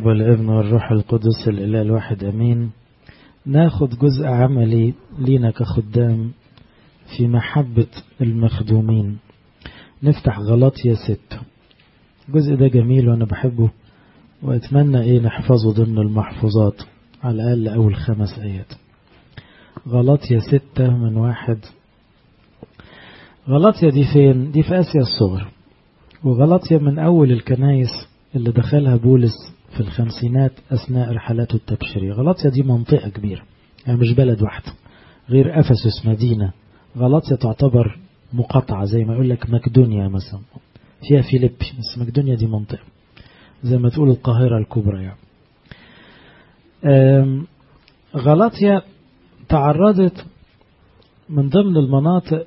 والابن والروح القدس الإله الواحد أمين. ناخد جزء عملي لينا كخدام في محبة المخدومين. نفتح غلاطية 6. الجزء ده جميل وأنا بحبه وأتمنى نحفظه ضمن المحفوظات على الأقل أول 5 آيات. غلاطية 6 من 1. غلاطية دي فين؟ دي في آسيا الصغرى، وغلاطية من أول الكنايس اللي دخلها بولس في الخمسينات أثناء رحلاته التبشيرية. غلاطية دي منطقة كبيرة، يعني مش بلد واحدة غير أفسس مدينة. غلاطية تعتبر مقاطعة، زي ما يقول لك مقدونيا مثلا فيها فيليبي، بس مقدونيا دي منطقة زي ما تقول القاهرة الكبرى يعني. غلاطية تعرضت من ضمن المناطق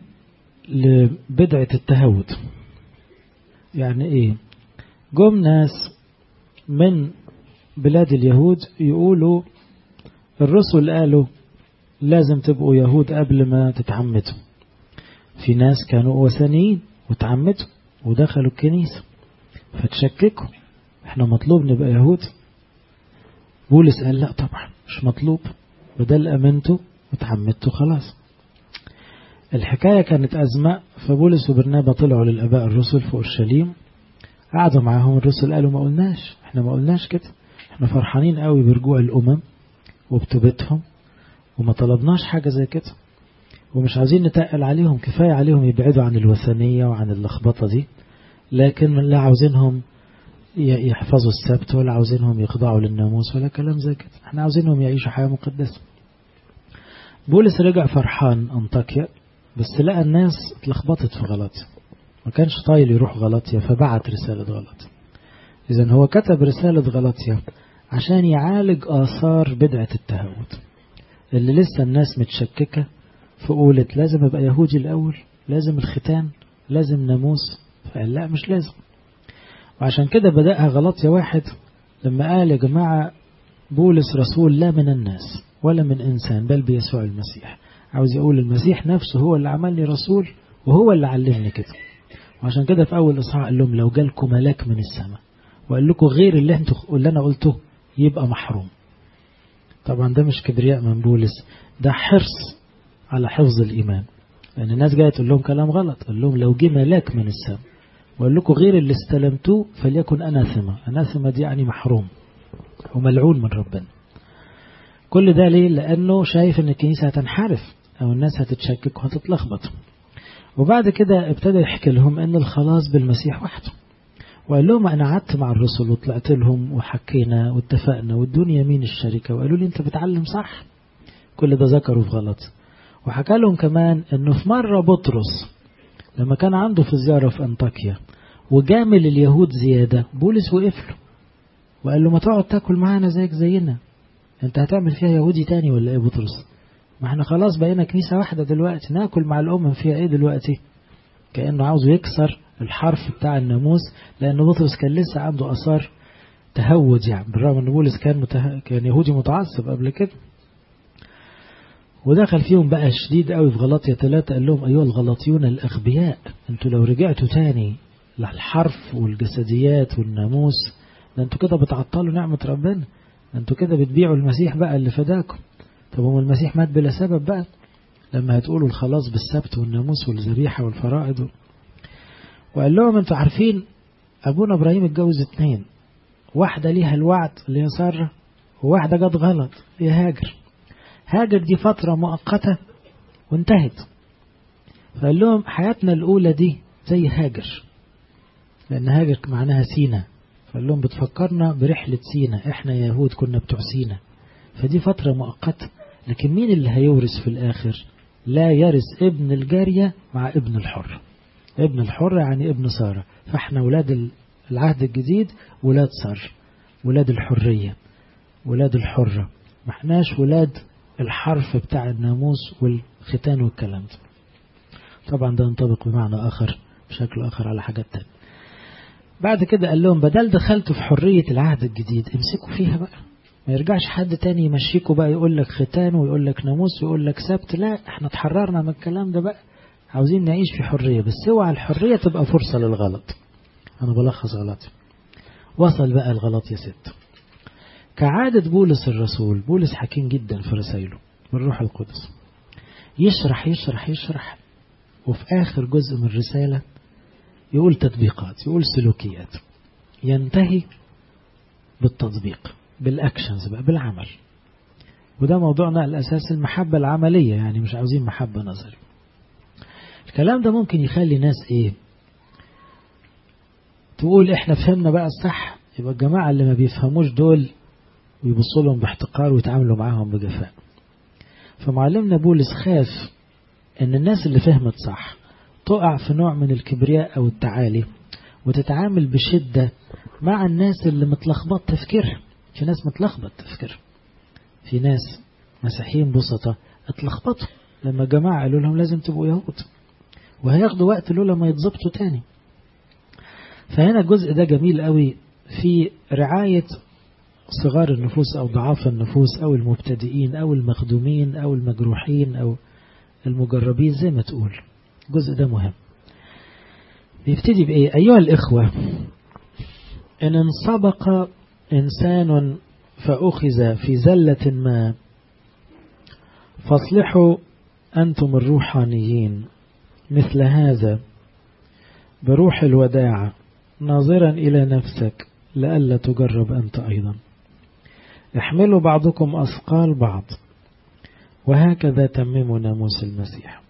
لبدعة التهود. يعني ايه؟ جم ناس من بلاد اليهود يقولوا الرسل قالوا لازم تبقوا يهود قبل ما تتعمدوا. في ناس كانوا وثنيين وتعمدوا ودخلوا الكنيسة فتشككوا، احنا مطلوب نبقى يهود؟ بولس قال لا طبعا مش مطلوب، بدل امنتوا وتعمدتوا خلاص. الحكاية كانت أزمة، فبولس وبرنابا طلعوا للآباء الرسل في أورشليم، قعدوا معاهم. الرسل قالوا ما قلناش، احنا ما قلناش كده، احنا فرحانين قوي برجوع الأمم وبتوبتهم وما طلبناش حاجة زي كده، ومش عايزين نتقل عليهم، كفاية عليهم يبعدوا عن الوثنية وعن اللخبطة دي، لكن لا عاوزينهم يحفظوا السبت ولا عاوزينهم يخضعوا للناموس ولا كلام زي كده، احنا عاوزينهم يعيشوا حياة مقدسة. بولس رجع فرحان أنطاكيا، بس لقى الناس اتلخبطت في غلاطيا، ما كانش طايل يروح غلاطيا، فبعت رسالة غلاطيا. إذن هو كتب رسالة غلاطيا عشان يعالج آثار بدعة التهود اللي لسه الناس متشككة، فقولت لازم ابقى يهودي الأول، لازم الختان، لازم ناموس، فقال لا مش لازم. وعشان كده بدأها غلاطيا 1 لما قال يا جماعة بولس رسول لا من الناس ولا من إنسان بل بيسوع المسيح. عاوز يقول المسيح نفسه هو اللي عملني رسول وهو اللي علمني كده. وعشان كده في أول إصحاح قال لهم لو جالكم ملاك من السماء وقال لكم غير اللي أنا قلته يبقى محروم. طبعا ده مش كبرياء من بولس، ده حرص على حفظ الإيمان، لأن الناس جاية تقول لهم كلام غلط. قال لهم لو جه ملاك من السماء وقال لكم غير اللي استلمتوه فليكن أناثما. أناثما دي يعني محروم وملعون من ربنا. كل ده ليه؟ لأنه شايف أن الكنيسة هتنحرف أو الناس هتتشكك وهتتلخبط. وبعد كده ابتدى يحكي لهم أن الخلاص بالمسيح وحده، وقال لهم أنا قعدت مع الرسل وطلعت لهم وحكينا واتفقنا وادوني يمين الشركة وقالوا لي أنت بتعلم صح. كل ده ذكروا في غلط. وحكى لهم كمان أنه في مرة بطرس لما كان عنده في زيارة في أنطاكيا وجامل اليهود زيادة، بولس وقف له وقال له ما تقعد تاكل معانا زيك زينا، انت هتعمل فيها يهودي تاني ولا ايه بطرس؟ ما احنا خلاص بقينا كنيسة واحدة دلوقتي، ناكل مع الأمم فيها ايه دلوقتي؟ كأنه عاوز يكسر الحرف بتاع الناموس، لأن بطرس كان لسه عنده أثار تهود، يعني بالرغم ان بولس كان يهودي متعصب قبل كده. ودخل فيهم بقى شديد قوي في غلاطية 3، قال لهم أيها الغلاطيون الأغبياء، انتوا لو رجعتوا تاني للحرف والجسديات والناموس ده انتوا كده بتعطلوا نعمة ربنا، انتوا كده بتبيعوا المسيح بقى اللي فداكم. طب هو المسيح مات بلا سبب بقى لما هتقولوا الخلاص بالسبت والناموس والذبيحة والفرائض؟ وقال لهم انتوا عارفين أبونا إبراهيم اتجوز 2، واحدة ليها الوعد اللي هي سارة، وواحدة جت غلط هي هاجر. هاجر دي فترة مؤقتة وانتهت. فقال لهم حياتنا الأولى دي زي هاجر، لأن هاجر معناها سينا، فقال لهم بتفكرنا برحلة سينا، احنا يهود كنا بتوع سينا، فدي فترة مؤقتة، لكن مين اللي هيورث في الآخر؟ لا يرث ابن الجارية مع ابن الحر. ابن الحر يعني ابن سارة، فاحنا ولاد العهد الجديد ولاد سارة، ولاد الحرية، ولاد الحرة، ما احناش ولاد الحرف بتاع الناموس والختان والكلام ده. طبعا ده ينطبق بمعنى آخر بشكل آخر على حاجات تانية. بعد كده قال لهم بدل دخلتوا في حرية العهد الجديد امسكوا فيها بقى، ما يرجعش حد تاني يمشيكوا بقى يقول لك ختان ويقول لك ناموس ويقول لك سبت. لا، احنا اتحررنا من الكلام ده بقى، عاوزين نعيش في حرية، بس اوعى الحرية تبقى فرصة للغلط. انا بلخص غلطي. وصل بقى الغلط يا ست. كعادة بولس الرسول، بولس حكيم جدا في رسائله بالروح القدس، يشرح يشرح يشرح، وفي آخر جزء من الرسالة يقول تطبيقات، يقول سلوكيات، ينتهي بالتطبيق، بالأكشنز بقى، بالعمل. وده موضوعنا الأساس، المحبة العملية، يعني مش عاوزين محبة نظري. الكلام ده ممكن يخلي ناس تقول احنا فهمنا بقى الصح، يبقى الجماعة اللي ما بيفهموش دول ويبصوا لهم باحتقار ويتعاملوا معاهم بجفاء. فمعلمنا بولس خاف ان الناس اللي فهمت صح تقع في نوع من الكبرياء او التعالي، وتتعامل بشدة مع الناس اللي متلخبط تفكيرها. في ناس متلخبط تفكيرها، في ناس مسيحيين بسطة اتلخبطوا لما جماعة قالوا لهم لازم تبقوا يهود، وهياخدوا وقت لولا ما يتظبطوا تاني. فهنا الجزء ده جميل قوي في رعاية صغار النفوس أو ضعاف النفوس أو المبتدئين أو المخدومين أو المجروحين أو المجربين زي ما تقول. الجزء ده مهم. بيبتدي بإيه؟ أيها الإخوة، إن انسبق إنسان فأخذ في زلة ما فاصلحوا أنتم الروحانيين مثل هذا بروح الوداع، ناظرا إلى نفسك لئلا تجرب أنت أيضا. احملوا بعضكم أثقال بعض، وهكذا تمموا ناموس المسيح.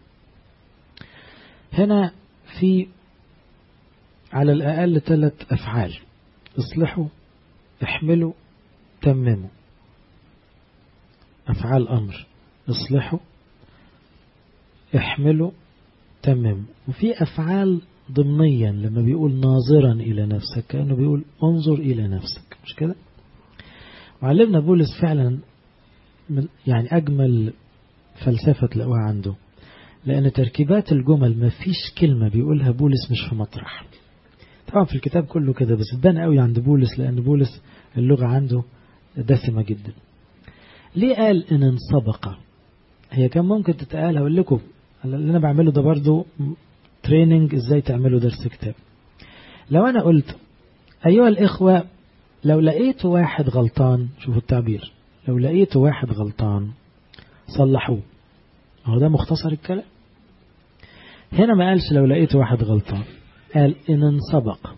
هنا في على الأقل 3 أفعال: اصلحوا، احملوا، تمموا. أفعال أمر: اصلحوا، احملوا، تمموا. وفي أفعال ضمنيا لما بيقول ناظرا إلى نفسك، كأنه بيقول انظر إلى نفسك، مش كده؟ وعلمنا بولس فعلا من يعني أجمل فلسفة تلاقوها عنده، لأن تركيبات الجمل ما فيش كلمة بيقولها بولس مش في مطرح. طبعا في الكتاب كله كده، بس تبان قوي عند بولس، لأن بولس اللغة عنده دسمة جدا. ليه قال إن انسبق؟ هي كان ممكن تتقال، هقول لكم اللي أنا بعمله ده برضو تريننج ازاي تعملوا درس كتاب. لو أنا قلت أيها الإخوة، لو لقيت واحد غلطان، شوفوا التعبير، لو لقيت واحد غلطان صلحوه، هو ده مختصر الكلام. هنا ما قالش لو لقيت واحد غلطان، قال إن انسبق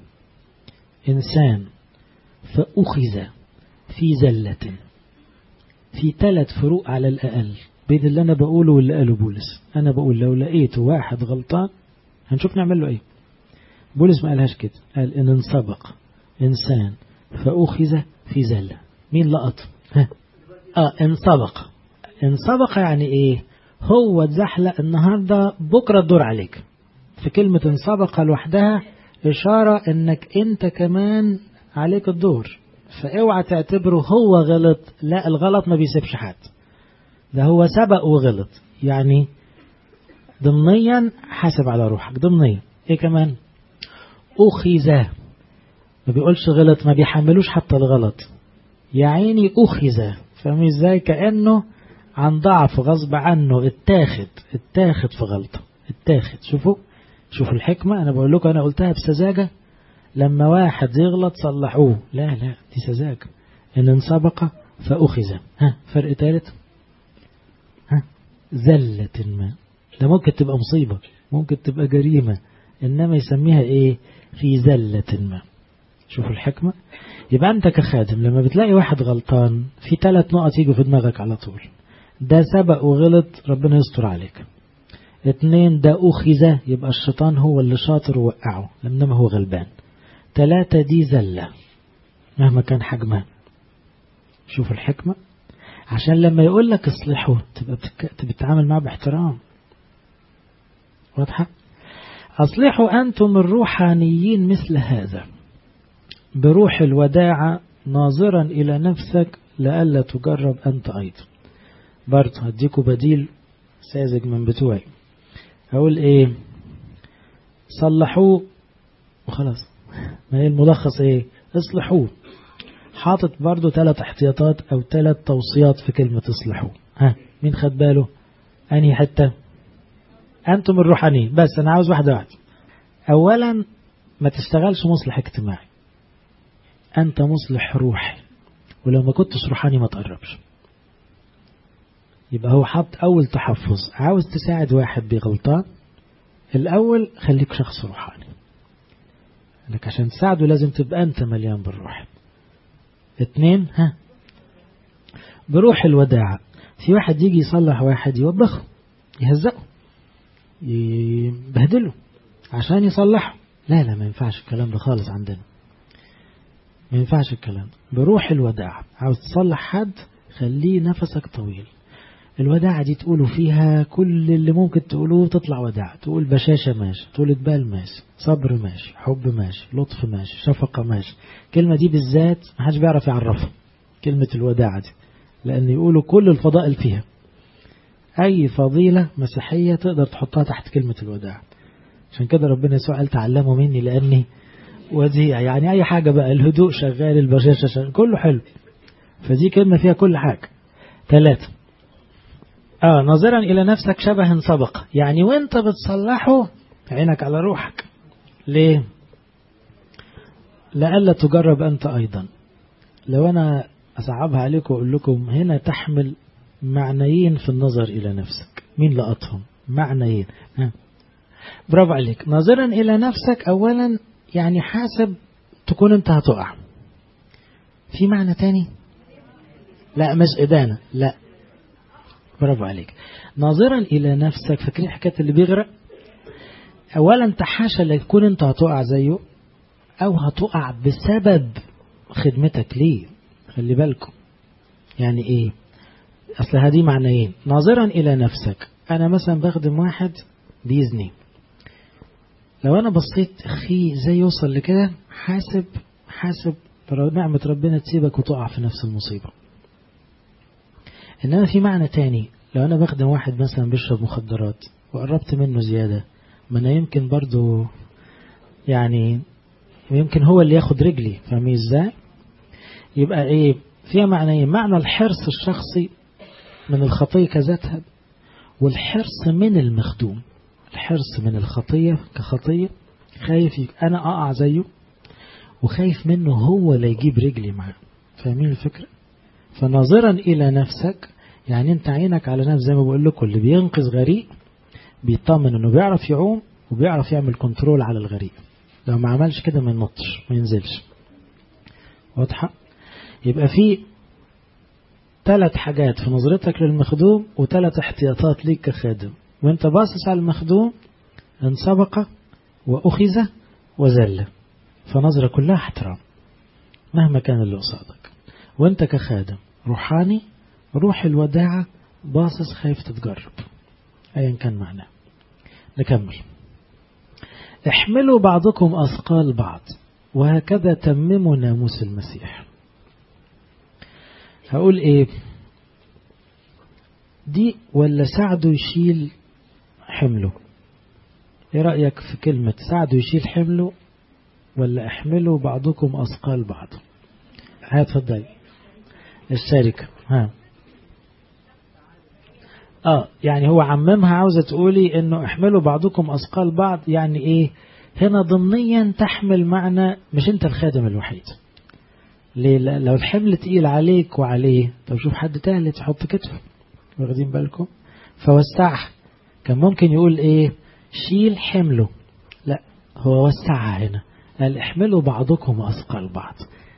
إنسان فأخذ في زلة. في 3 فروق على الأقل بين اللي أنا بقوله واللي قاله بولس. أنا بقول لو لقيت واحد غلطان هنشوف نعمل له إيه. بولس ما قالهاش كده، قال إن انسبق إنسان فأخذ في زلة. مين لقط؟ انسبق. انسبق يعني إيه؟ هو اتزحلق النهاردة، بكرة الدور عليك. في كلمة انسبق لوحدها إشارة إنك أنت كمان عليك الدور، فاوعى تعتبره هو غلط. لا، الغلط ما بيسيبش حد، ده هو سبق وغلط. يعني ضمنيا حاسب على روحك ضمنيا. ايه كمان؟ أخذ، ما بيقولش غلط، ما بيحملوش حتى الغلط، يا عيني أخذ. فاهم ازاي؟ كأنه عن ضعف غصب عنه اتاخد في غلطة، اتاخد. شوفوا الحكمة. انا بقول لكم، انا قلتها بسذاجة، لما واحد يغلط صلحوه. لا دي سذاجة. ان انسبق فأخذ. فرق ثالث، زلة ما. ده ممكن تبقى مصيبة، ممكن تبقى جريمة، إنما يسميها إيه؟ في زلة ما. شوفوا الحكمة. يبقى أنت كخادم لما بتلاقي واحد غلطان، في 3 نقط يجوا في دماغك على طول: ده سبق وغلط، ربنا يستر عليك. 2، ده أخذ، يبقى الشيطان هو اللي شاطر ووقعه لما هو غلبان. 3، دي زلة مهما كان حجمها. شوفوا الحكمة. عشان لما يقول لك اصلحوا تبقى بتتعامل معه باحترام. واضحة؟ أصلحوا أنتم الروحانيين مثل هذا بروح الوداعة، ناظرا إلى نفسك لئلا تجرب أنت أيضا. برضه هديكوا بديل ساذج من بتوعي. أقول إيه؟ صلحوه وخلاص. ما هي الملخص إيه؟ اصلحوه. حاطط برضه 3 احتياطات أو 3 توصيات في كلمة اصلحوه. مين خد باله؟ أنهي حتة؟ أنتم الروحانيين. بس أنا عاوز واحدة. أولا، ما تشتغلش مصلح اجتماعي، أنت مصلح روحي. ولو ما كنتش روحاني ما تقربش. يبقى هو حط أول تحفظ، عاوز تساعد واحد بغلطان الأول خليك شخص روحاني، لك عشان تساعده لازم تبقى أنت مليان بالروح. 2 بروح الوداعة. في واحد يجي يصلح واحد يوبخه يهزقه يبهدله عشان يصلحه، لا ما ينفعش الكلام ده خالص عندنا، ما ينفعش الكلام. بروح الوداعة، عاوز تصلح حد خليه نفسك طويل. الوداعة دي تقولوا فيها كل اللي ممكن تقولوه تطلع وداعة، تقول بشاشة ماشي، طولة بال ماشي، صبر ماشي، حب ماشي، لطف ماشي، شفقة ماشي. الكلمة دي بالذات ما حدش بيعرف يعرفها، كلمة الوداعة دي، لأن يقولوا كل الفضائل فيها. أي فضيلة مسيحية تقدر تحطها تحت كلمة الوداعة. عشان كده ربنا يسوع قال تعلموا مني لأني وديع، يعني أي حاجة بقى، الهدوء شغال، البشاشة شغال، كله حلو. فدي كلمة فيها كل حاجة. 3 ناظرا إلى نفسك شبها سبق، يعني وانت بتصلحه عينك على روحك. ليه؟ لألا تجرب أنت أيضا. لو أنا أصعبها عليكم وأقول لكم هنا تحمل معنيين في النظر إلى نفسك، مين لقطهم؟ معنيين. برافو عليك. ناظرا إلى نفسك أولا يعني حاسب تكون أنت هتقع. في معنى تاني؟ لا مش إدانة، لا. برافو عليك. ناظرا إلى نفسك، فاكرين حكاية اللي بيغرق؟ أولا تحاشى لا تكون أنت هتقع زيه أو هتقع بسبب خدمتك ليه. خلي بالكم يعني إيه؟ أصل هذه معنيين. ناظرا إلى نفسك، أنا مثلا بخدم واحد بيزني، لو أنا بصيت أخي زي يوصل لكده، حاسب نعمة ربنا تسيبك وتقع في نفس المصيبة. إنما في معنى تاني، لو أنا بخدم واحد مثلا بيشرب مخدرات وقربت منه زيادة، ما أنا يمكن برضو يعني يمكن هو اللي ياخد رجلي، فاهمين إزاي؟ يبقى إيه؟ فيها معنيين. معنى الحرص الشخصي من الخطية كذاتها، والحرص من المخدوم. الحرص من الخطية كخطية، خايف أنا أقع زيه، وخايف منه هو لا يجيب رجلي معه. فاهمين الفكرة؟ فناظرا إلى نفسك يعني أنت عينك على نفس، زي ما بقول لكم اللي بينقذ غريق بيطمن أنه بيعرف يعوم وبيعرف يعمل كنترول على الغريق. لو ما عملش كده ما ينطش ما ينزلش. واضحة؟ يبقى في 3 حاجات في نظرتك للمخدوم و3 احتياطات ليك كخادم. وانت باصص على المخدوم ان سبق وأخذ وزل، فنظرة كلها احترام مهما كان اللي قصادك. وانت كخادم روحاني، روح الوداعة، باصص خايف تتجرب ايا كان معناه. نكمل. احملوا بعضكم أثقال بعض وهكذا تمموا ناموس المسيح. هقول ايه دي؟ ولا ساعده يشيل حمله؟ ايه رأيك في كلمة ساعده يشيل حمله ولا احملوا بعضكم أثقال بعض؟ هتفضل الشركة. يعني هو عممها، عاوزة تقولي انه احملوا بعضكم أثقال بعض، يعني ايه هنا ضمنيا تحمل معنى مش انت الخادم الوحيد. ليه؟ لو الحمل تقيل عليك وعليه، طب شوف حد تاني تحط كتفه. واخدين بالكم؟ فوسعها. كان ممكن يقول ايه شيل حمله، لا هو وسعها هنا، قال احملوا بعضكم أثقال بعض.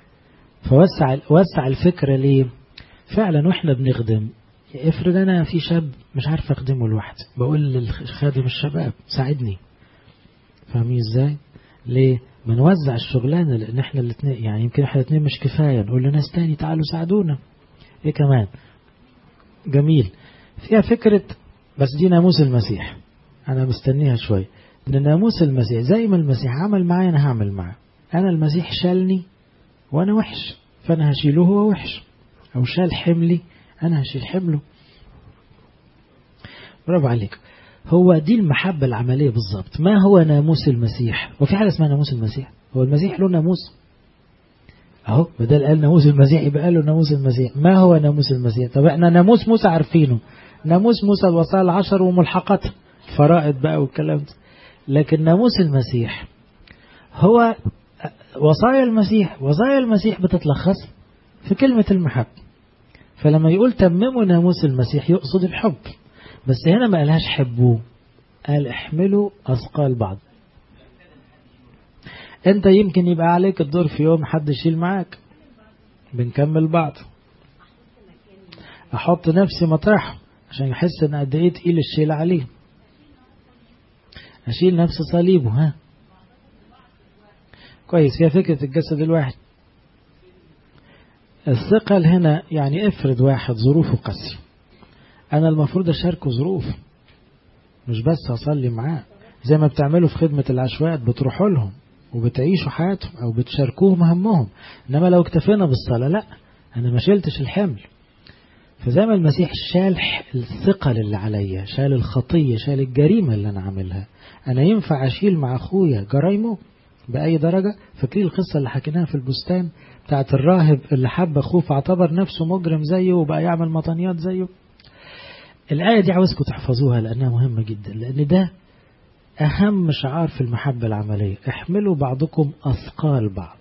فوسع الفكرة. ليه؟ فعلا واحنا بنخدم، افرض انا في شاب مش عارف اخدمه لوحدي، بقول للخادم الشباب ساعدني. فاهمين ازاي؟ ليه؟ بنوزع الشغلانة، لان احنا الاثنين يعني يمكن احنا الاثنين مش كفاية، نقول لناس تاني تعالوا ساعدونا. ايه كمان جميل فيها فكرة، بس دي ناموس المسيح انا مستنيها شوي. ان ناموس المسيح زي ما المسيح عمل معايا انا هعمل معاه. انا المسيح شالني وانا وحش، فانا هشيله هو وحش، او شال حملي انا هشيل حمله. برافو عليك. هو دي المحبة العملية بالضبط. ما هو ناموس المسيح؟ وفي حاجة اسمها ناموس المسيح؟ هو المسيح له ناموس؟ اهو بدل قال ناموس المسيح يبقى قال له ناموس المسيح. ما هو ناموس المسيح؟ طب احنا ناموس موسى عارفينه، ناموس موسى الوصايا 10 وملحقاتها، فرائض بقى والكلام ده. لكن ناموس المسيح هو وصايا المسيح. وصايا المسيح بتتلخص في كلمة المحبة. فلما يقول تمموا ناموس المسيح يقصد الحب، بس هنا ما قالهاش حبوه، قال احملوا أثقال بعض. انت يمكن يبقى عليك الدور في يوم حد يشيل معاك، بنكمل بعض. احط نفسي مطرحه عشان يحس ان قد ايه تقيل الشيل عليه. اشيل نفس صليبه. ها كويس، هي فكرة الجسد الواحد. الثقل هنا يعني افرض واحد ظروفه قاسية، انا المفروض اشاركه ظروف، مش بس اصلي معاه زي ما بتعملوا في خدمة العشوائيات، بتروحوا لهم وبتعيشوا حياتهم او بتشاركوهم همهم. انما لو اكتفينا بالصلاة لا، انا ما شلتش الحمل. فزي ما المسيح شال الثقل اللي عليا، شال الخطية، شال الجريمة اللي انا عاملها، انا ينفع اشيل مع اخويا جرايمه بأي درجة؟ فاكرين القصة اللي حكيناها في البستان بتاعت الراهب اللي حب أخوه فاعتبر نفسه مجرم زيه وبقى يعمل مطنيات زيه؟ الآية دي عاوزكم تحفظوها لأنها مهمة جدا، لأن ده أهم شعار في المحبة العملية. احملوا بعضكم أثقال بعض.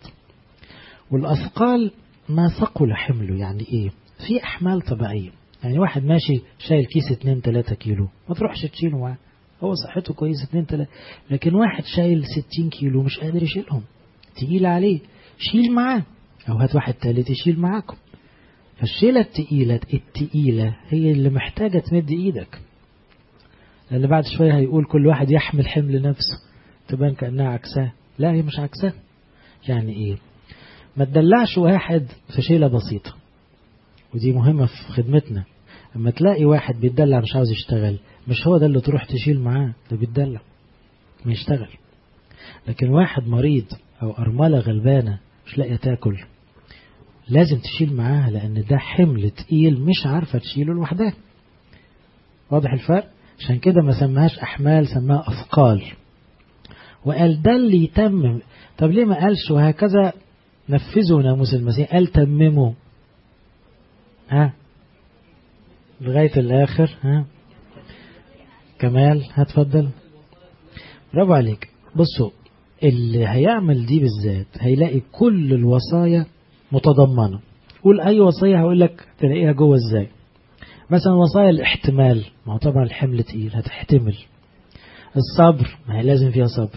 والأثقال ما ثقل حمله. يعني إيه؟ في أحمال طبيعية، يعني واحد ماشي شايل كيس 2-3 كيلو ما تروحش تشيله معاه، هو صحته كويسة 2-3. لكن واحد شايل 60 كيلو مش قادر يشيلهم، تقيل عليه، شيل معاه، أو هات واحد ثالث يشيل معاكم. فالشيلة التقيلة هي اللي محتاجة تمد إيدك، لأن بعد شوية هيقول كل واحد يحمل حمل نفسه، تبان كأنها عكساه. لا، هي مش عكساه. يعني إيه؟ ما تدلعش واحد في شيلة بسيطة، ودي مهمة في خدمتنا. لما تلاقي واحد بيتدلع مش عاوز يشتغل، مش هو ده اللي تروح تشيل معاه، ده بيتدلع ما يشتغل. لكن واحد مريض أو أرملة غلبانة مش لاقية تاكل، لازم تشيل معاها، لأن ده حمل تقيل مش عارفة تشيله لوحدها. واضح الفرق؟ عشان كده ما سماهاش أحمال، سماها أثقال. وقال ده اللي يتمم. طب ليه ما قالش وهكذا نفذوا ناموس المسيح؟ قال تمموا. ها لغاية الآخر. ها كمال. هتفضل. برافو عليك. بصوا، اللي هيعمل دي بالذات هيلاقي كل الوصايا متضمنة. قول أي وصية هقول لك تلاقيها جوه ازاي. مثلا وصايا الاحتمال، ما هو طبعا الحمل تقيل هتحتمل. الصبر، ما هي لازم فيها صبر.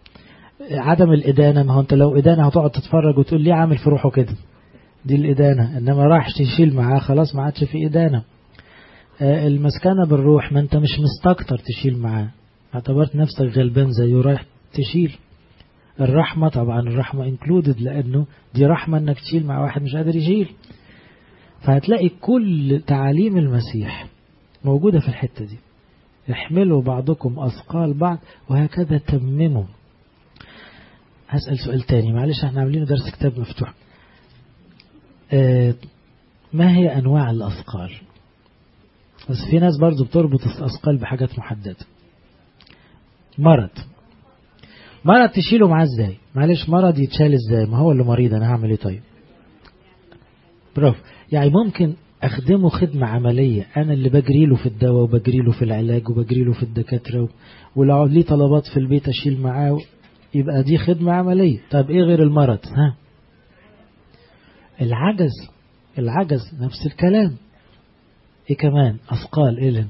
عدم الإدانة، ما هو انت لو إدانة هتقعد تتفرج وتقول ليه عامل في روحه كده، دي الإدانة. إنما راح تشيل معاه خلاص ما عادش في إدانة. المسكنة بالروح، ما انت مش مستكتر تشيل معاه، اعتبرت نفسك غلبان زيه رايح تشيل. الرحمة، طبعا الرحمة انكلودد، لأنه دي رحمة انك تشيل مع واحد مش قادر يشيل. فهتلاقي كل تعاليم المسيح موجودة في الحتة دي. احملوا بعضكم أثقال بعض وهكذا تمموا. هسأل سؤال تاني، معلش احنا عاملين درس كتاب مفتوح. ما هي أنواع الأثقال؟ بس في ناس برضو بتربط الأثقال بحاجات محددة. مرض تشيله معاه ازاي؟ معلش مرض يتشال ازاي؟ ما هو اللي مريض، انا هعمل ايه طيب؟ برافو. يعني ممكن اخدمه خدمة عملية، انا اللي بجري له في الدواء وبجري له في العلاج وبجري له في الدكاترة، ولو ليه طلبات في البيت اشيل معاه، يبقى دي خدمة عملية. طب ايه غير المرض؟ ها العجز نفس الكلام. ايه كمان أثقال؟ إلن.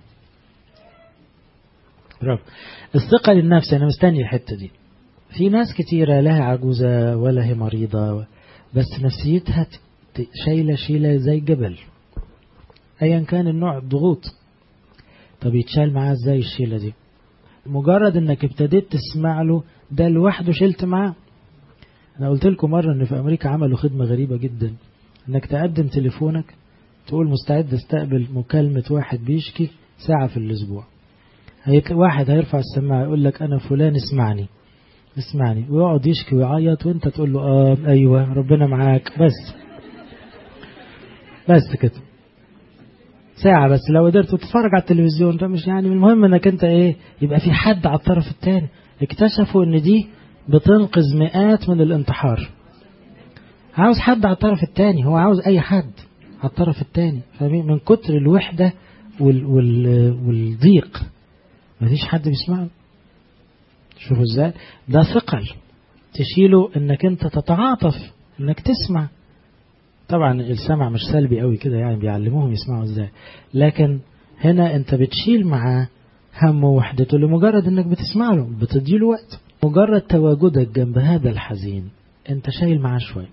برافو. الثقة للنفس، أنا مستني الحتة دي. في ناس كتيرة لها عجوزة ولا هي مريضة، بس نفسيتها شايلة زي جبل، أيا كان النوع الضغوط. طب يتشال معاه ازاي الشيلة دي؟ مجرد انك ابتديت تسمع له ده لوحده شلت معاه. انا قلت لكم مرة ان في امريكا عملوا خدمة غريبة جدا، انك تقدم تليفونك تقول مستعد استقبل مكالمة واحد بيشكي ساعة في الاسبوع. واحد هيرفع السماعة يقول لك انا فلان اسمعني، ويقعد يشكي ويعيط، وانت تقول له ايوه ربنا معاك، بس كده ساعة بس. لو قدرت تتفرج على التلفزيون ده مش يعني، المهم انك انت يبقى في حد على الطرف الثاني. اكتشفوا ان دي بتنقذ مئات من الانتحار. عاوز حد على الطرف الثاني، هو عاوز اي حد على الطرف الثاني، فاهمين؟ من كتر الوحدة والضيق مفيش حد بيسمعه. شوفوا ازاي ده ثقل تشيله، انك انت تتعاطف، انك تسمع. طبعا السمع مش سلبي قوي كده، يعني بيعلموهم يسمعوا ازاي، لكن هنا انت بتشيل معاه همه ووحدته لمجرد انك بتسمع له، بتديله وقت. مجرد تواجدك جنب هذا الحزين انت شايل معاه شوية.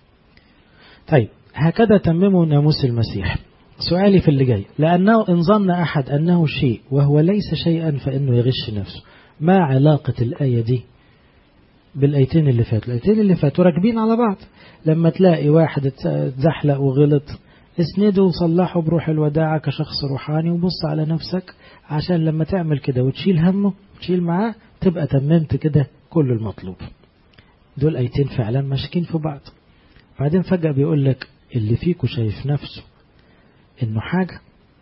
طيب هكذا تمموا ناموس المسيح. سؤالي في اللي جاي، لأنه إن ظن أحد أنه شيء وهو ليس شيئا فإنه يغش نفسه. ما علاقة الآية دي بالآيتين اللي فاتوا؟ الآيتين اللي فاتوا راكبين على بعض. لما تلاقي واحد اتزحلق وغلط اسنده وصلحه بروح الوداعة كشخص روحاني، وبص على نفسك، عشان لما تعمل كده وتشيل همه وتشيل معاه تبقى تممت كده كل المطلوب. دول آيتين فعلا ماشيين في بعض. بعدين فجأة بيقول لك اللي فيكو شايف نفسه انه حاجة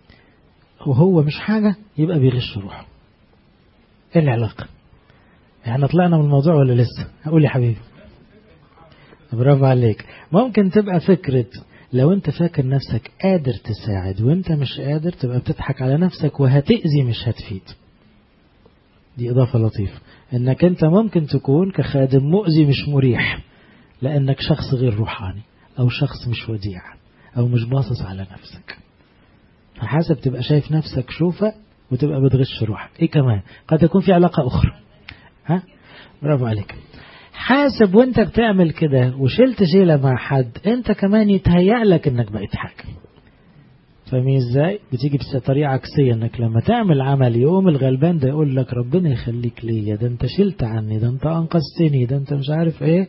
وهو مش حاجة يبقى بيغش روحه. ايه العلاقة؟ يعني طلعنا من الموضوع ولا لسه؟ هقول يا حبيبي برافو عليك. ممكن تبقى فكرة لو انت فاكر نفسك قادر تساعد وانت مش قادر، تبقى بتضحك على نفسك وهتأذي مش هتفيد. دي إضافة لطيفة، انك انت ممكن تكون كخادم مؤذي مش مريح، لانك شخص غير روحاني او شخص مش وديع او مش باصص على نفسك. فحاسب تبقى شايف نفسك شوفة وتبقى بتغش روحك. ايه كمان؟ قد يكون في علاقة اخرى. ها برافو عليك. حاسب وانت بتعمل كده وشلت شيلة مع حد، انت كمان يتهيأ لك انك بقيت حاجة. فاهمين ازاي؟ بتيجي بطريقة عكسية، انك لما تعمل عمل يقوم الغلبان ده يقول لك ربنا يخليك ليا، ده انت شلت عني، ده انت انقذتني، ده انت مش عارف ايه.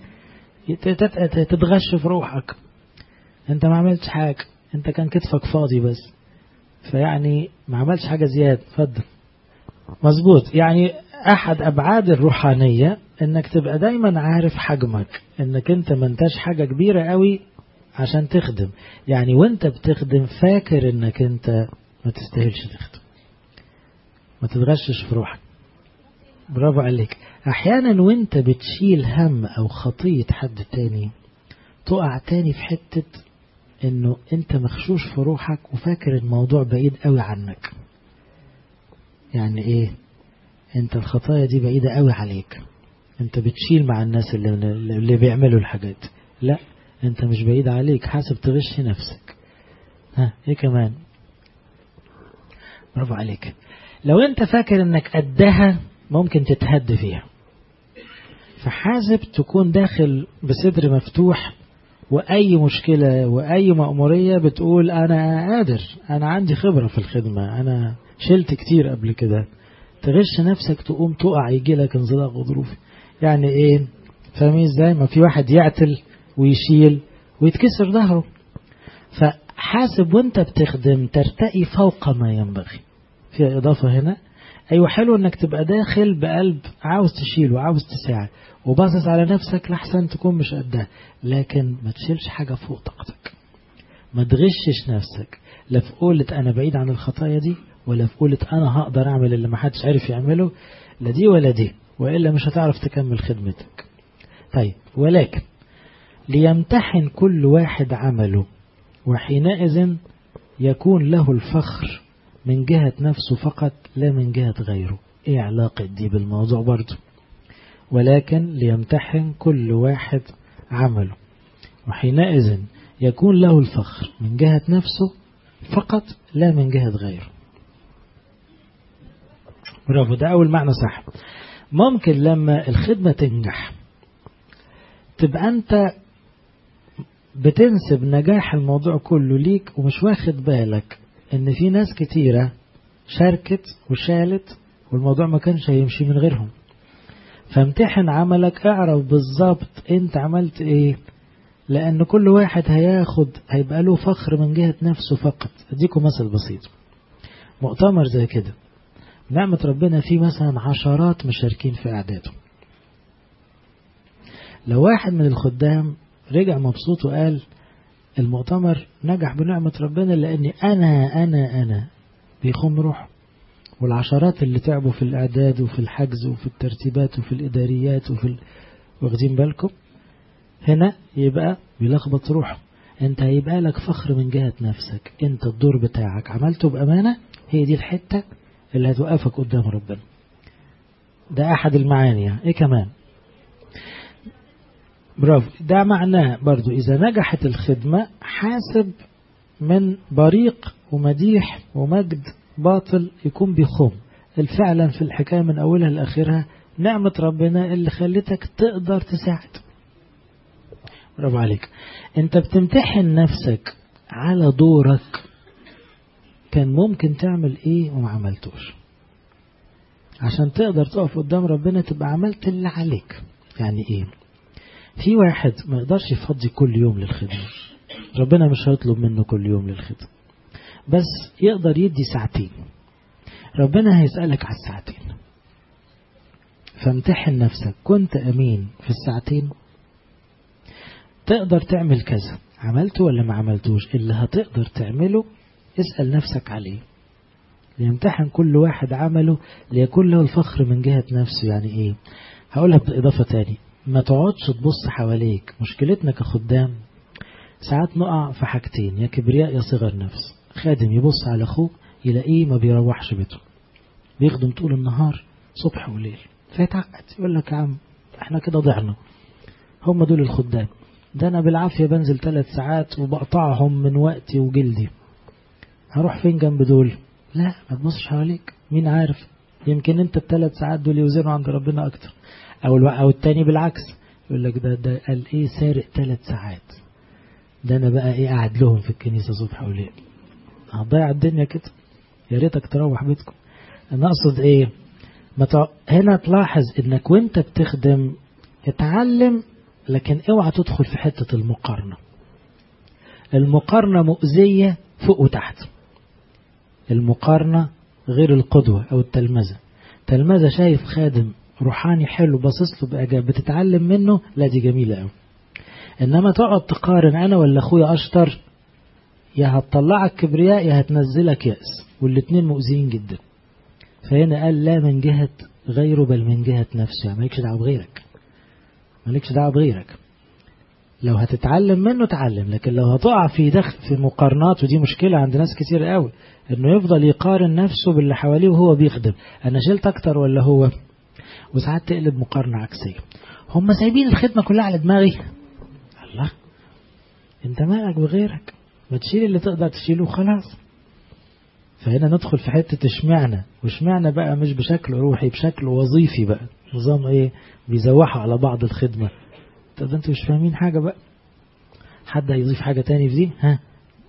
تتغش في روحك. انت ما عملتش حاجة، انت كان كتفك فاضي بس، فيعني ما عملتش حاجة زيادة. فضل مظبوط. يعني احد ابعاد الروحانية انك تبقى دايما عارف حجمك، انك انت ما انتش حاجة كبيرة قوي عشان تخدم. يعني وانت بتخدم فاكر انك انت ما تستاهلش تخدم، ما تتغشش في روحك. برافو عليك. احيانا وانت بتشيل هم او خطية حد تاني تقع تاني في حتة انه انت مخشوش في روحك وفاكر الموضوع بعيد قوي عنك. يعني ايه؟ انت الخطايا دي بعيدة قوي عليك، انت بتشيل مع الناس اللي بيعملوا الحاجات. لا، انت مش بعيد عليك، حاسب تغش نفسك. ها ايه كمان؟ برافو عليك. لو انت فاكر انك قدها ممكن تتهد فيها، فحاسب تكون داخل بصدر مفتوح، وأي مشكلة وأي مأمورية بتقول أنا قادر، أنا عندي خبرة في الخدمة، أنا شلت كتير قبل كده. تغش نفسك تقوم تقع، يجي لك انزلاق غضروفي. يعني إيه؟ فاهمين إزاي؟ ما في واحد يعتل ويشيل ويتكسر ظهره. فحاسب وانت بتخدم ترتقي فوق ما ينبغي. في إضافة هنا، أيوة حلو أنك تبقى داخل بقلب عاوز تشيل وعاوز تساعد وباصص على نفسك لحسن تكون مش قدها، لكن ما تشيلش حاجة فوق طاقتك. ما تغشش نفسك، لا في قولة أنا بعيد عن الخطايا دي، ولا في قولة أنا هقدر أعمل اللي ما حدش عارف يعمله، لا دي ولا دي، وإلا مش هتعرف تكمل خدمتك. طيب ولكن ليمتحن كل واحد عمله، وحينئذ يكون له الفخر من جهة نفسه فقط لا من جهة غيره. ايه علاقة دي بالموضوع برضو؟ ولكن ليمتحن كل واحد عمله، وحينئذ يكون له الفخر من جهة نفسه فقط لا من جهة غيره. برافو، ده أول معنى صح. ممكن لما الخدمة تنجح تبقى أنت بتنسب نجاح الموضوع كله ليك، ومش واخد بالك ان في ناس كتيرة شاركت وشالت والموضوع ما كانش هيمشي من غيرهم. فامتحن عملك، اعرف بالظبط انت عملت ايه، لان كل واحد هيبقى له فخر من جهة نفسه فقط. اديكم مثل بسيط. مؤتمر زي كده نعمة ربنا فيه مثلا عشرات مشاركين في اعداده. لو واحد من الخدام رجع مبسوط وقال المؤتمر نجح بنعمة ربنا لأني أنا بيخم روح، والعشرات اللي تعبوا في الإعداد وفي الحجز وفي الترتيبات وفي الإداريات واخدين بالكم، هنا يبقى بيلخبط روحه. انت هيبقى لك فخر من جهة نفسك، انت الدور بتاعك عملته بأمانة، هي دي الحتة اللي هتوقفك قدام ربنا. ده أحد المعاني. ايه كمان؟ برافو. ده معناه برضو إذا نجحت الخدمة حاسب من بريق ومديح ومجد باطل يكون بيخم. فعلا في الحكاية من أولها لآخرها نعمة ربنا اللي خلتك تقدر تساعد. برافو عليك. انت بتمتحن نفسك على دورك، كان ممكن تعمل ايه وما عملتوش، عشان تقدر تقف قدام ربنا تبقى عملت اللي عليك. يعني ايه؟ في واحد ما يقدرش يفضي كل يوم للخدمة، ربنا مش هيطلب منه كل يوم للخدمة، بس يقدر يدي ساعتين، ربنا هيسألك على الساعتين. فامتحن نفسك، كنت أمين في الساعتين؟ تقدر تعمل كذا، عملته ولا ما عملتوش؟ اللي هتقدر تعمله اسأل نفسك عليه. ليمتحن كل واحد عمله ليكون له الفخر من جهة نفسه. يعني ايه؟ هقولها بإضافة تاني، ما تقعدش تبص حواليك. مشكلتنا كخدام ساعات نقع في حاجتين، يا كبرياء يا صغر نفس. خادم يبص على أخوه يلاقيه ما بيروحش بيته، بيخدم طول النهار صبح وليل، فيتعقد يقول لك يا عم احنا كده ضعنا، هم دول الخدام، ده أنا بالعافية بنزل 3 ساعات وبقطعهم من وقتي وجلدي، هروح فين جنب دول؟ لا، ما تبصش حواليك، مين عارف يمكن انت ال3 ساعات دول يوزنوا عند ربنا أكتر. أو التاني بالعكس يقول لك ده قال ايه سارق 3 ساعات، ده أنا بقى ايه قاعد لهم في الكنيسة صبح وليل، هتضيع الدنيا كده، يا ريتك تروح بيتكم. أنا أقصد ايه؟ هنا تلاحظ انك وانت بتخدم اتعلم، لكن اوعى تدخل في حتة المقارنة. المقارنة مؤذية فوق وتحت. المقارنة غير القدوة أو التلمذة. تلمذة شايف خادم روحاني حلو باصص له بإعجاب بتتعلم منه، لا دي جميلة قوي. إنما تقعد تقارن أنا ولا أخويا أشطر، يا هتطلعك كبرياء يا هتنزلك يأس، والاتنين مؤذيين جدا. فهنا قال لا من جهة غيره بل من جهة نفسه. يعني مالكش دعوة بغيرك، مالكش دعوة بغيرك. لو هتتعلم منه تعلم، لكن لو هتقع في مقارنات، ودي مشكلة عند ناس كتير قوي، انه يفضل يقارن نفسه باللي حواليه وهو بيخدم، انا شلت اكتر ولا هو. وساعات تقلب مقارنة عكسية، هم سايبين الخدمة كلها على دماغي. الله، انت مالك بغيرك؟ ما تشيل اللي تقدر تشيله وخلاص. فهنا ندخل في حتة اشمعنا، واشمعنا بقى مش بشكل روحي، بشكل وظيفي بقى. نظام ايه؟ بيزوحوا على بعض الخدمة. طب انتوا مش فاهمين حاجة بقى. حد هيضيف حاجة تاني في دي؟ ها؟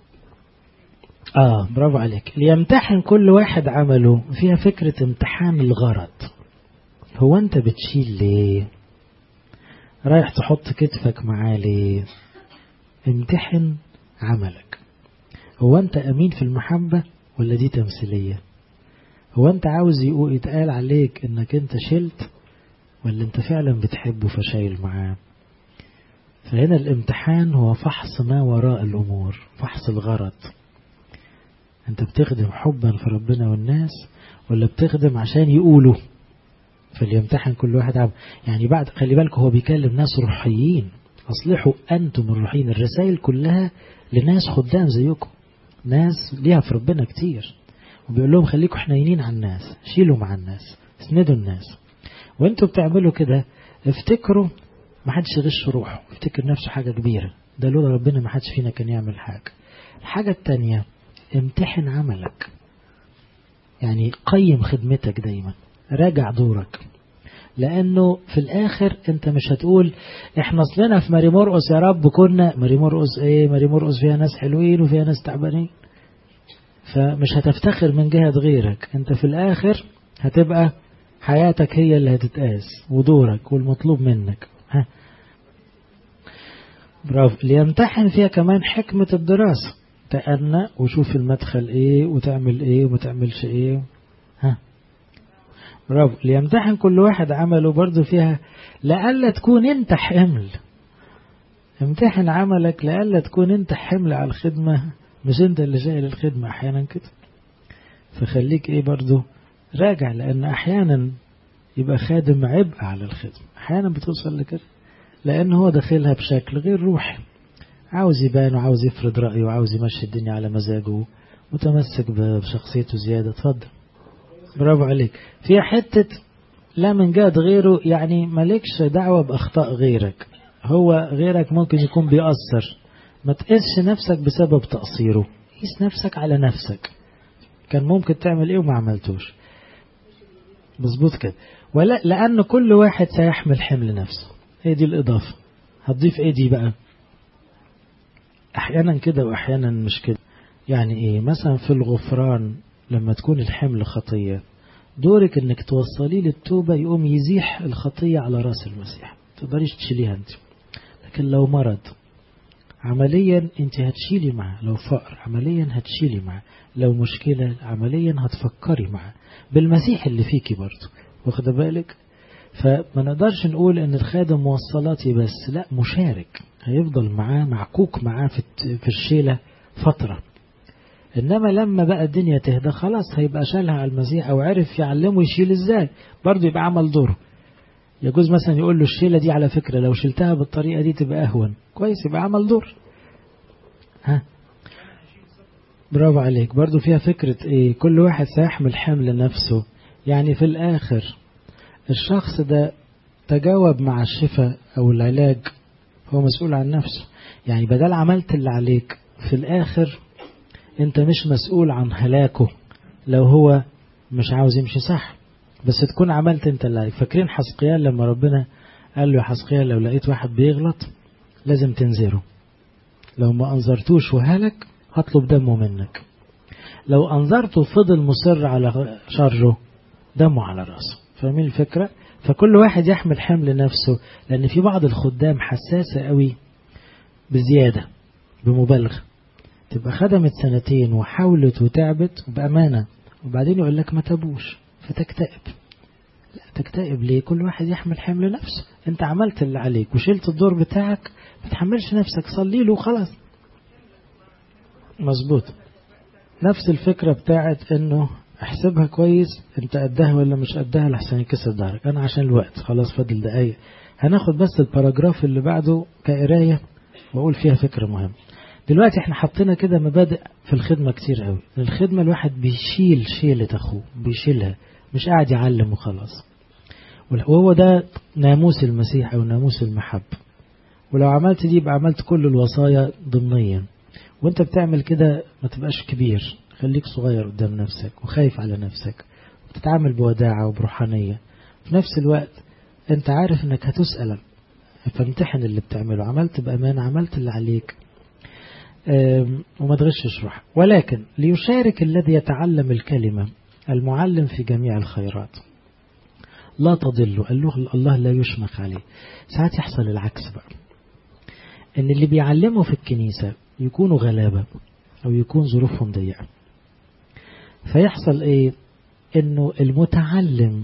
برافو عليك. ليمتحن كل واحد عمله، فيها فكرة امتحان الغرض. هو انت بتشيل ليه؟ رايح تحط كتفك معاه ليه؟ امتحن عملك. هو انت امين في المحبة ولا دي تمثيلية؟ هو انت عاوز يتقال عليك انك انت شلت، ولا انت فعلا بتحبه فشايل معاه؟ فهنا الامتحان هو فحص ما وراء الأمور، فحص الغرض. أنت بتخدم حبا في ربنا والناس، ولا بتخدم عشان يقولوا؟ فليمتحن كل واحد عم. يعني بعد خلي بالك هو بيكلم ناس روحيين، أصلحوا أنتم الروحيين. الرسائل كلها لناس خدام زيكم، ناس ليها في ربنا كتير، وبيقول لهم خليكم حنينين على الناس، شيلوا مع الناس، اسندوا الناس. وانتوا بتعملوا كده افتكروا ما حدش يغش روحه، افتكر نفسه حاجة كبيرة، ده لولا ربنا ما حدش فينا كان يعمل حاجة. الحاجة التانية امتحن عملك، يعني قيم خدمتك دايما، راجع دورك. لأنه في الآخر أنت مش هتقول إحنا أصلنا في ماري مرقس يا رب كنا ماري مرقس إيه، ماري مرقس فيها ناس حلوين وفيها ناس تعبانين، فمش هتفتخر من جهة غيرك. أنت في الآخر هتبقى حياتك هي اللي هتتقاس، ودورك والمطلوب منك. برافو. ليمتحن فيها كمان حكمة الدراسة، تأنى وشوف المدخل إيه وتعمل إيه وما تعملش إيه. برافو. ليمتحن كل واحد عمله، برضو فيها لألا تكون انت حمل. امتحن عملك لألا تكون انت حمل على الخدمة، مش انت اللي شايل الخدمة احيانا كده. فخليك ايه برضو راجع، لان احيانا يبقى خادم عبء على الخدمة، احيانا بتوصل لكده، لان هو داخلها بشكل غير روحي، عاوز يبان وعاوز يفرض رأيه وعاوز يمشي الدنيا على مزاجه، متمسك بشخصيته زيادة. اتفضل. برافو عليك. في حتة لا من جهة غيره، يعني مالكش دعوة بأخطاء غيرك، هو غيرك ممكن يكون بيأثر ما تقيسش نفسك بسبب تقصيره، قيس نفسك على نفسك، كان ممكن تعمل ايه وما عملتوش. مظبوط كده. ولا لأن كل واحد سيحمل حمل نفسه، هي دي الإضافة. هتضيف ايه دي بقى؟ احيانا كده واحيانا مش كده. يعني ايه؟ مثلا في الغفران لما تكون الحمل خطية، دورك انك توصلي للتوبة يقوم يزيح الخطية على راس المسيح، تقدريش تشيليها انت. لكن لو مرض عمليا انت هتشيلي معه، لو فقر عمليا هتشيلي معه، لو مشكلة عمليا هتفكري معه بالمسيح اللي فيكي برضه، واخد بالك؟ فما نقدرش نقول ان الخادم موصلاتي بس، لا، مشارك، هيفضل معاه معكوك معاه في الشيلة فترة. انما لما بقى الدنيا تهدى خلاص هيبقى شالها على المسيح، او عرف يعلمه يشيل ازاي، برضه يبقى عمل دوره. يجوز مثلا يقول له الشيلة دي على فكرة لو شلتها بالطريقة دي تبقى اهون، كويس، يبقى عمل دور. ها، برافو عليك. برضه فيها فكرة ايه؟ كل واحد سيحمل حمل نفسه. يعني في الاخر الشخص ده تجاوب مع الشفاء او العلاج، هو مسؤول عن نفسه. يعني بدل عملت اللي عليك، في الاخر انت مش مسؤول عن هلاكه لو هو مش عاوز يمشي صح، بس تكون عملت انت اللي عليك. فاكرين حسقيال لما ربنا قال له يا حسقيال لو لقيت واحد بيغلط لازم تنذره، لو ما انذرتوش وهلك هطلب دمه منك، لو انذرته فضل مصر على شره دمه على راسه. فاهمين الفكرة؟ فكل واحد يحمل حمل نفسه، لان في بعض الخدام حساسة قوي بزيادة بمبالغة، تبقى خدمت 2 سنين وحاولت وتعبت بأمانة، وبعدين يقول لك ما تابوش فتكتئب. لا، تكتئب ليه؟ كل واحد يحمل حمل نفسه. انت عملت اللي عليك وشلت الدور بتاعك، ما تحملش نفسك، صلي له خلاص. مظبوط. نفس الفكرة بتاعت انه احسبها كويس، انت قدها ولا مش قدها لحسن يكسر دارك. انا عشان الوقت خلاص فاضل دقايق، هناخد بس الباراجراف اللي بعده كقراية واقول فيها فكرة مهمة. دلوقتي احنا حطينا كده مبادئ في الخدمة كتير قوي. الخدمة الواحد بيشيل شيلة اخوه، بيشيلها، مش قاعد يعلم وخلاص. وهو ده ناموس المسيح او ناموس المحب. ولو عملت دي يبقى عملت كل الوصايا ضمنيا. وانت بتعمل كده ما تبقاش كبير، خليك صغير قدام نفسك وخايف على نفسك، وتتعامل بوداعة وبروحانية. في نفس الوقت انت عارف انك هتسأل، فامتحن اللي بتعمله، عملت بأمانة، عملت اللي عليك، وما تغشش روح. ولكن ليشارك الذي يتعلم الكلمة المعلم في جميع الخيرات لا تضل. قال له الله لا يشمخ عليه. ساعات يحصل العكس بقى، ان اللي بيعلمه في الكنيسة يكونوا غلابة او يكون ظروفهم ضيقة، فيحصل ايه؟ انه المتعلم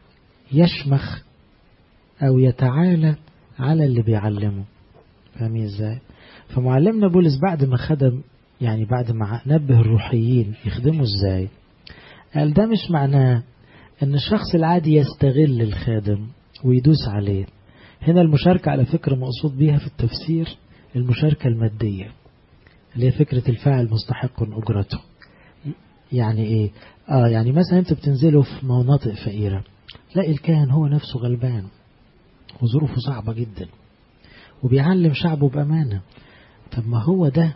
يشمخ او يتعالى على اللي بيعلمه. فاهمين ازاي؟ فمعلمنا بولس بعد ما خدم، يعني بعد ما نبه الروحيين يخدموا ازاي، قال ده مش معناه ان الشخص العادي يستغل الخادم ويدوس عليه. هنا المشاركة على فكرة مقصود بيها في التفسير المشاركة المادية، اللي هي فكرة الفاعل مستحق أجرته. يعني ايه؟ يعني مثلا انت بتنزلوا في مناطق فقيرة، تلاقي الكاهن هو نفسه غلبان وظروفه صعبة جدا وبيعلم شعبه بأمانة. طب ما هو ده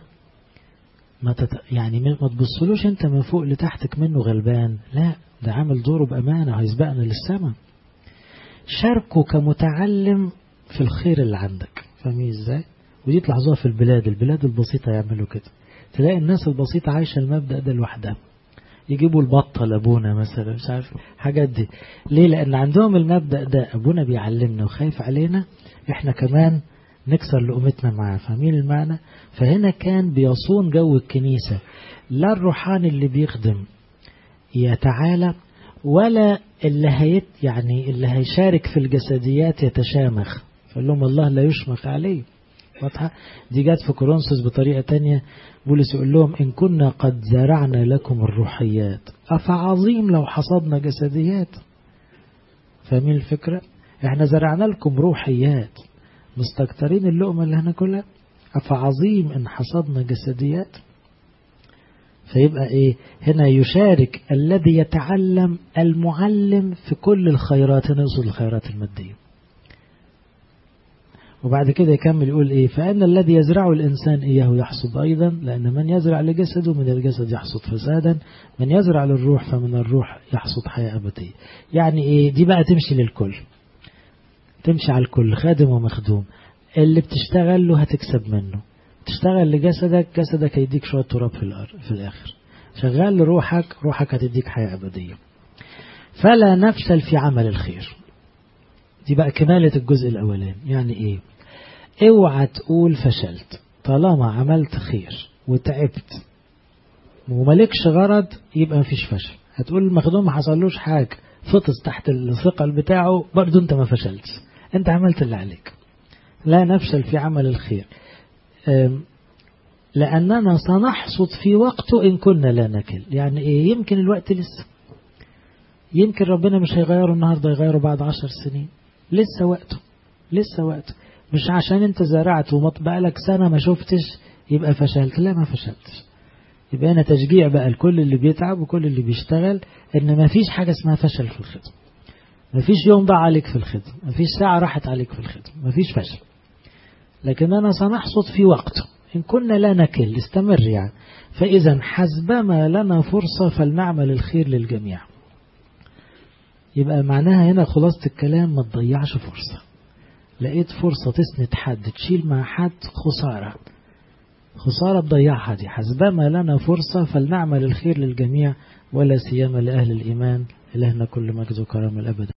يعني ما تبصلوش انت من فوق لتحتك منه غلبان، لا، ده عامل دوره بأمانة، هيسبقنا للسماء. شاركه كمتعلم في الخير اللي عندك. فاهمين ازاي؟ ودي تلاحظوها في البلاد البسيطة يعملوا كده. تلاقي الناس البسيطة عايشة المبدأ ده لوحدها، يجيبوا البطة لأبونا مثلا، مش عارف حاجات دي. ليه؟ لأن عندهم المبدأ ده، أبونا بيعلمنا وخايف علينا، احنا كمان نكسر لقمتنا معاه. فاهمين المعنى؟ فهنا كان بيصون جو الكنيسة، لا الروحاني اللي بيخدم يتعالى، ولا اللي هيشارك في الجسديات يتشامخ. فقال لهم الله لا يشمخ عليه. واضحة؟ دي جات في كورنثوس بطريقة تانية، بولس يقول لهم إن كنا قد زرعنا لكم الروحيات أفعظيم لو حصدنا جسديات. فاهمين الفكرة؟ احنا زرعنا لكم روحيات، مستكترين اللقمة اللي هناكلها، أفعظيم إن حصدنا جسديات. فيبقى ايه هنا؟ يشارك الذي يتعلم المعلم في كل الخيرات، نقصد الخيرات المادية. وبعد كده يكمل يقول إيه؟ فإن الذي يزرع الإنسان إياه يحصد أيضا، لأن من يزرع لجسده من الجسد يحصد فسادا، من يزرع للروح فمن الروح يحصد حياة أبدية. يعني إيه؟ دي بقى تمشي للكل، تمشي على الكل، خادم ومخدوم. اللي بتشتغل له هتكسب منه. تشتغل لجسدك، جسدك هيديك شوية تراب في الآخر. شغال لروحك، روحك هتديك حياة أبدية. فلا نفشل في عمل الخير. دي بقى كمالة الجزء الأولاني. يعني إيه؟ اوعى تقول فشلت. طالما عملت خير وتعبت وملكش غرض يبقى مفيش فشل. هتقول المخدوم ما حصلوش حاجة، فطس تحت الثقل بتاعه، برضو انت ما فشلتش، انت عملت اللي عليك. لا نفشل في عمل الخير لأننا سنحصد في وقته إن كنا لا نكل. يعني إيه؟ يمكن الوقت لسه، يمكن ربنا مش هيغيره النهاردة، يغيره بعد 10 سنين. لسه وقته، لسه وقته. مش عشان انت زرعت وبقالك سنة ما شفتش يبقى فشلت. لا، ما فشلتش. يبقى هنا تشجيع بقى لكل اللي بيتعب وكل اللي بيشتغل ان ما فيش حاجة اسمها فشل في الخدمة. ما فيش يوم ضاع عليك في الخدمة، ما فيش ساعة راحت عليك في الخدمة، ما فيش فشل. لكننا سنحصد في وقته إن كنا لا نكل. استمر يعني. فإذا حسبما لنا فرصة فلنعمل الخير للجميع. يبقى معناها هنا خلاصة الكلام، ما تضيعش فرصة. لقيت فرصة تسند حد، تشيل مع حد، خسارة تضيعها دي. حسبما لنا فرصة فلنعمل الخير للجميع ولا سيما لأهل الإيمان. إلهنا كل مجد وكرم الأبد.